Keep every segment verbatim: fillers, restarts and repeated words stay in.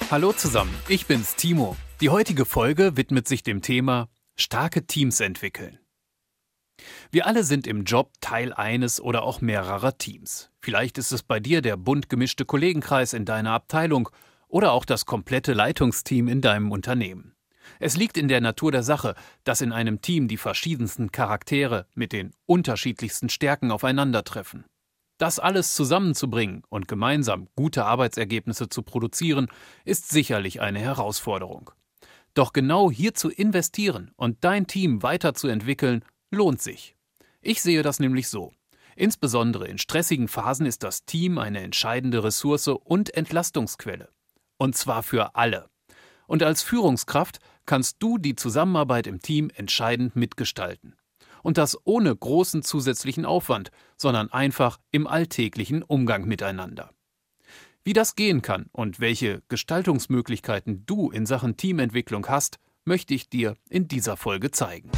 Hallo zusammen, ich bin's Timo. Die heutige Folge widmet sich dem Thema starke Teams entwickeln. Wir alle sind im Job Teil eines oder auch mehrerer Teams. Vielleicht ist es bei dir der bunt gemischte Kollegenkreis in deiner Abteilung oder auch das komplette Leitungsteam in deinem Unternehmen. Es liegt in der Natur der Sache, dass in einem Team die verschiedensten Charaktere mit den unterschiedlichsten Stärken aufeinandertreffen. Das alles zusammenzubringen und gemeinsam gute Arbeitsergebnisse zu produzieren, ist sicherlich eine Herausforderung. Doch genau hier zu investieren und dein Team weiterzuentwickeln, lohnt sich. Ich sehe das nämlich so. Insbesondere in stressigen Phasen ist das Team eine entscheidende Ressource und Entlastungsquelle. Und zwar für alle. Und als Führungskraft kannst du die Zusammenarbeit im Team entscheidend mitgestalten. Und das ohne großen zusätzlichen Aufwand, sondern einfach im alltäglichen Umgang miteinander. Wie das gehen kann und welche Gestaltungsmöglichkeiten du in Sachen Teamentwicklung hast, möchte ich dir in dieser Folge zeigen.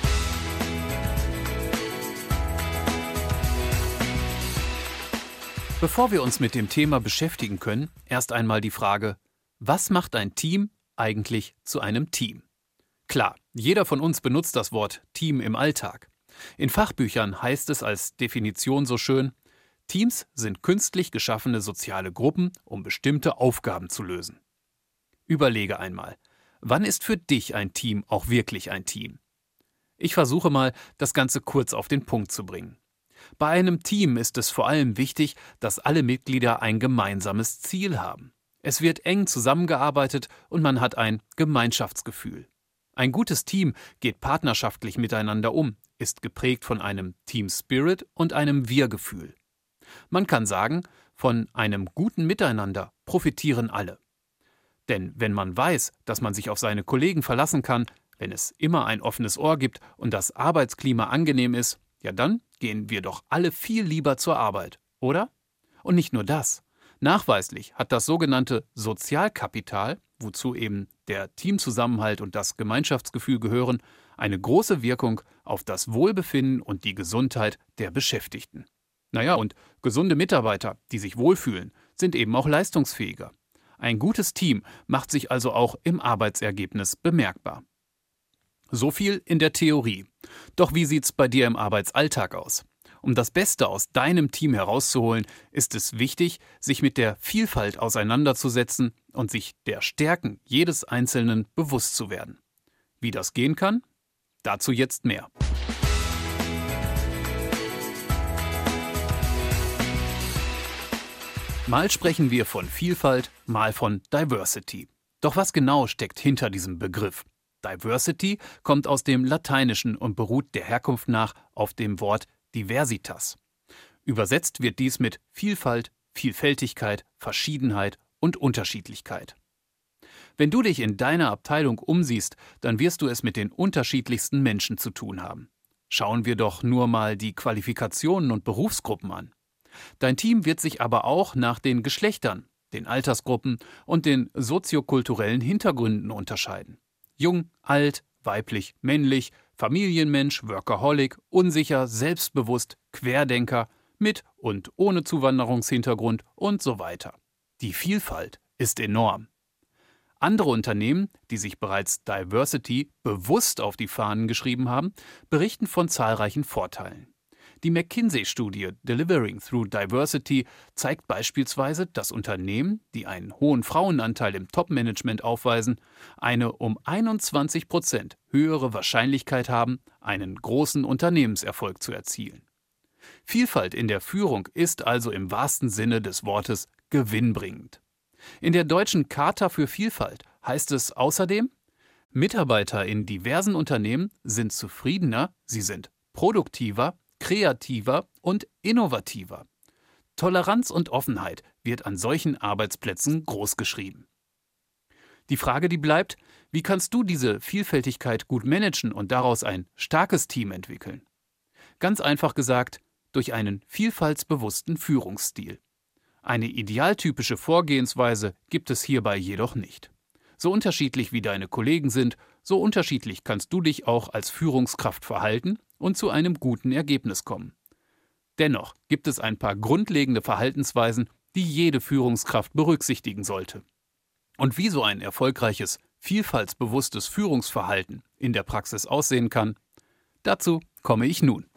Bevor wir uns mit dem Thema beschäftigen können, erst einmal die Frage: Was macht ein Team eigentlich zu einem Team? Klar, jeder von uns benutzt das Wort Team im Alltag. In Fachbüchern heißt es als Definition so schön: Teams sind künstlich geschaffene soziale Gruppen, um bestimmte Aufgaben zu lösen. Überlege einmal, wann ist für dich ein Team auch wirklich ein Team? Ich versuche mal, das Ganze kurz auf den Punkt zu bringen. Bei einem Team ist es vor allem wichtig, dass alle Mitglieder ein gemeinsames Ziel haben. Es wird eng zusammengearbeitet und man hat ein Gemeinschaftsgefühl. Ein gutes Team geht partnerschaftlich miteinander um, ist geprägt von einem Team-Spirit und einem Wir-Gefühl. Man kann sagen, von einem guten Miteinander profitieren alle. Denn wenn man weiß, dass man sich auf seine Kollegen verlassen kann, wenn es immer ein offenes Ohr gibt und das Arbeitsklima angenehm ist, ja dann gehen wir doch alle viel lieber zur Arbeit, oder? Und nicht nur das. Nachweislich hat das sogenannte Sozialkapital, wozu eben der Teamzusammenhalt und das Gemeinschaftsgefühl gehören, eine große Wirkung auf das Wohlbefinden und die Gesundheit der Beschäftigten. Naja, und gesunde Mitarbeiter, die sich wohlfühlen, sind eben auch leistungsfähiger. Ein gutes Team macht sich also auch im Arbeitsergebnis bemerkbar. So viel in der Theorie. Doch wie sieht's bei dir im Arbeitsalltag aus? Um das Beste aus deinem Team herauszuholen, ist es wichtig, sich mit der Vielfalt auseinanderzusetzen und sich der Stärken jedes Einzelnen bewusst zu werden. Wie das gehen kann? Dazu jetzt mehr. Mal sprechen wir von Vielfalt, mal von Diversity. Doch was genau steckt hinter diesem Begriff? Diversity kommt aus dem Lateinischen und beruht der Herkunft nach auf dem Wort Diversitas. Übersetzt wird dies mit Vielfalt, Vielfältigkeit, Verschiedenheit und Unterschiedlichkeit. Wenn du dich in deiner Abteilung umsiehst, dann wirst du es mit den unterschiedlichsten Menschen zu tun haben. Schauen wir doch nur mal die Qualifikationen und Berufsgruppen an. Dein Team wird sich aber auch nach den Geschlechtern, den Altersgruppen und den soziokulturellen Hintergründen unterscheiden. Jung, alt, weiblich, männlich, Familienmensch, Workaholic, unsicher, selbstbewusst, Querdenker, mit und ohne Zuwanderungshintergrund und so weiter. Die Vielfalt ist enorm. Andere Unternehmen, die sich bereits Diversity bewusst auf die Fahnen geschrieben haben, berichten von zahlreichen Vorteilen. Die McKinsey-Studie Delivering Through Diversity zeigt beispielsweise, dass Unternehmen, die einen hohen Frauenanteil im Top-Management aufweisen, eine um einundzwanzig Prozent höhere Wahrscheinlichkeit haben, einen großen Unternehmenserfolg zu erzielen. Vielfalt in der Führung ist also im wahrsten Sinne des Wortes gewinnbringend. In der Deutschen Charta für Vielfalt heißt es außerdem: Mitarbeiter in diversen Unternehmen sind zufriedener, sie sind produktiver, kreativer und innovativer. Toleranz und Offenheit wird an solchen Arbeitsplätzen großgeschrieben. Die Frage, die bleibt: Wie kannst du diese Vielfältigkeit gut managen und daraus ein starkes Team entwickeln? Ganz einfach gesagt, durch einen vielfaltsbewussten Führungsstil. Eine idealtypische Vorgehensweise gibt es hierbei jedoch nicht. So unterschiedlich wie deine Kollegen sind, so unterschiedlich kannst du dich auch als Führungskraft verhalten und zu einem guten Ergebnis kommen. Dennoch gibt es ein paar grundlegende Verhaltensweisen, die jede Führungskraft berücksichtigen sollte. Und wie so ein erfolgreiches, vielfaltsbewusstes Führungsverhalten in der Praxis aussehen kann, dazu komme ich nun.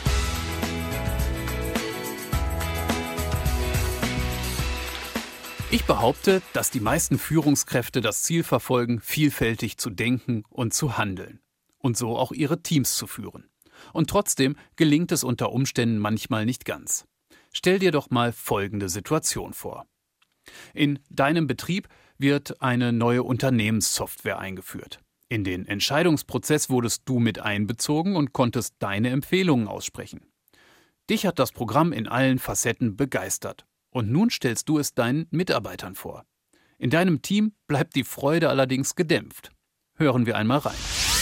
Ich behaupte, dass die meisten Führungskräfte das Ziel verfolgen, vielfältig zu denken und zu handeln und so auch ihre Teams zu führen. Und trotzdem gelingt es unter Umständen manchmal nicht ganz. Stell dir doch mal folgende Situation vor. In deinem Betrieb wird eine neue Unternehmenssoftware eingeführt. In den Entscheidungsprozess wurdest du mit einbezogen und konntest deine Empfehlungen aussprechen. Dich hat das Programm in allen Facetten begeistert. Und nun stellst du es deinen Mitarbeitern vor. In deinem Team bleibt die Freude allerdings gedämpft. Hören wir einmal rein.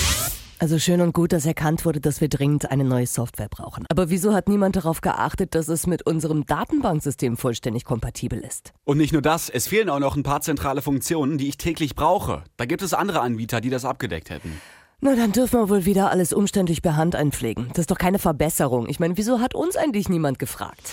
Also schön und gut, dass erkannt wurde, dass wir dringend eine neue Software brauchen. Aber wieso hat niemand darauf geachtet, dass es mit unserem Datenbanksystem vollständig kompatibel ist? Und nicht nur das, es fehlen auch noch ein paar zentrale Funktionen, die ich täglich brauche. Da gibt es andere Anbieter, die das abgedeckt hätten. Na, dann dürfen wir wohl wieder alles umständlich per Hand einpflegen. Das ist doch keine Verbesserung. Ich meine, wieso hat uns eigentlich niemand gefragt?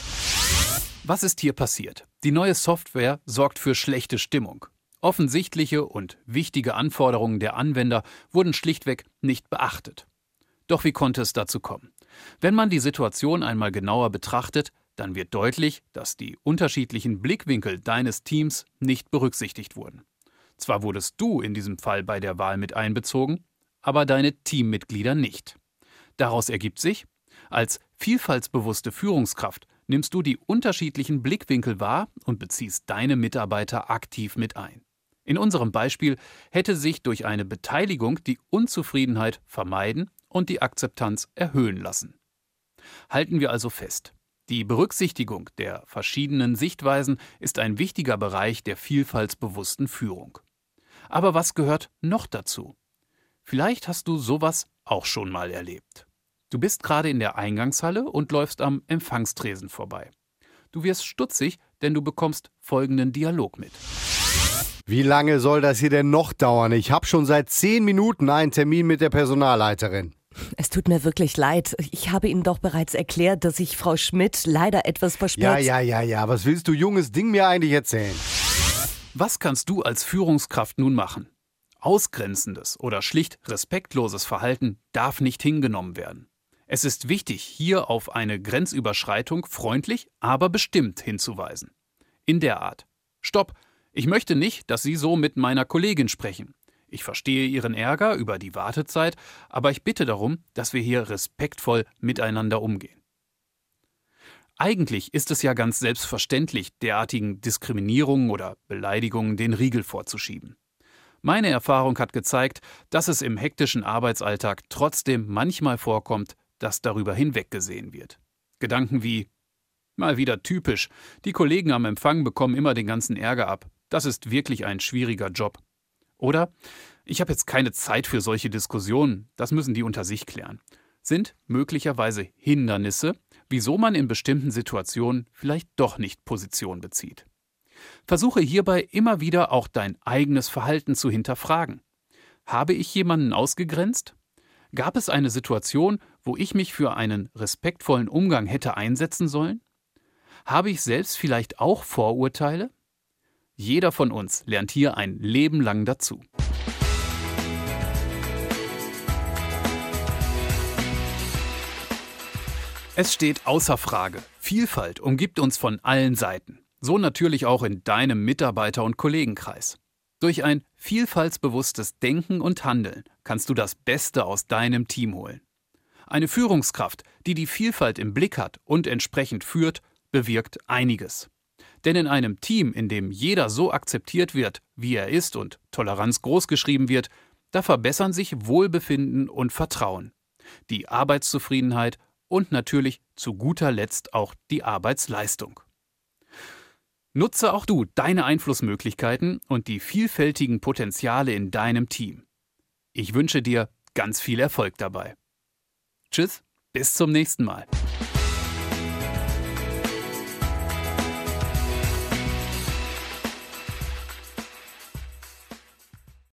Was ist hier passiert? Die neue Software sorgt für schlechte Stimmung. Offensichtliche und wichtige Anforderungen der Anwender wurden schlichtweg nicht beachtet. Doch wie konnte es dazu kommen? Wenn man die Situation einmal genauer betrachtet, dann wird deutlich, dass die unterschiedlichen Blickwinkel deines Teams nicht berücksichtigt wurden. Zwar wurdest du in diesem Fall bei der Wahl mit einbezogen, aber deine Teammitglieder nicht. Daraus ergibt sich, als vielfaltsbewusste Führungskraft nimmst du die unterschiedlichen Blickwinkel wahr und beziehst deine Mitarbeiter aktiv mit ein. In unserem Beispiel hätte sich durch eine Beteiligung die Unzufriedenheit vermeiden und die Akzeptanz erhöhen lassen. Halten wir also fest: Die Berücksichtigung der verschiedenen Sichtweisen ist ein wichtiger Bereich der vielfaltsbewussten Führung. Aber was gehört noch dazu? Vielleicht hast du sowas auch schon mal erlebt. Du bist gerade in der Eingangshalle und läufst am Empfangstresen vorbei. Du wirst stutzig, denn du bekommst folgenden Dialog mit. Wie lange soll das hier denn noch dauern? Ich habe schon seit zehn Minuten einen Termin mit der Personalleiterin. Es tut mir wirklich leid. Ich habe Ihnen doch bereits erklärt, dass ich Frau Schmidt leider etwas verspätet... Ja, ja, ja, ja. Was willst du, junges Ding, mir eigentlich erzählen? Was kannst du als Führungskraft nun machen? Ausgrenzendes oder schlicht respektloses Verhalten darf nicht hingenommen werden. Es ist wichtig, hier auf eine Grenzüberschreitung freundlich, aber bestimmt hinzuweisen. In der Art: Stopp, ich möchte nicht, dass Sie so mit meiner Kollegin sprechen. Ich verstehe Ihren Ärger über die Wartezeit, aber ich bitte darum, dass wir hier respektvoll miteinander umgehen. Eigentlich ist es ja ganz selbstverständlich, derartigen Diskriminierungen oder Beleidigungen den Riegel vorzuschieben. Meine Erfahrung hat gezeigt, dass es im hektischen Arbeitsalltag trotzdem manchmal vorkommt, dass darüber hinweggesehen wird. Gedanken wie: Mal wieder typisch, die Kollegen am Empfang bekommen immer den ganzen Ärger ab. Das ist wirklich ein schwieriger Job. Oder: Ich habe jetzt keine Zeit für solche Diskussionen, das müssen die unter sich klären. Sind möglicherweise Hindernisse, wieso man in bestimmten Situationen vielleicht doch nicht Position bezieht. Versuche hierbei immer wieder auch dein eigenes Verhalten zu hinterfragen. Habe ich jemanden ausgegrenzt? Gab es eine Situation, wo ich mich für einen respektvollen Umgang hätte einsetzen sollen? Habe ich selbst vielleicht auch Vorurteile? Jeder von uns lernt hier ein Leben lang dazu. Es steht außer Frage: Vielfalt umgibt uns von allen Seiten. So natürlich auch in deinem Mitarbeiter- und Kollegenkreis. Durch ein vielfaltsbewusstes Denken und Handeln kannst du das Beste aus deinem Team holen. Eine Führungskraft, die die Vielfalt im Blick hat und entsprechend führt, bewirkt einiges. Denn in einem Team, in dem jeder so akzeptiert wird, wie er ist und Toleranz großgeschrieben wird, da verbessern sich Wohlbefinden und Vertrauen, die Arbeitszufriedenheit und natürlich zu guter Letzt auch die Arbeitsleistung. Nutze auch du deine Einflussmöglichkeiten und die vielfältigen Potenziale in deinem Team. Ich wünsche dir ganz viel Erfolg dabei. Tschüss, bis zum nächsten Mal.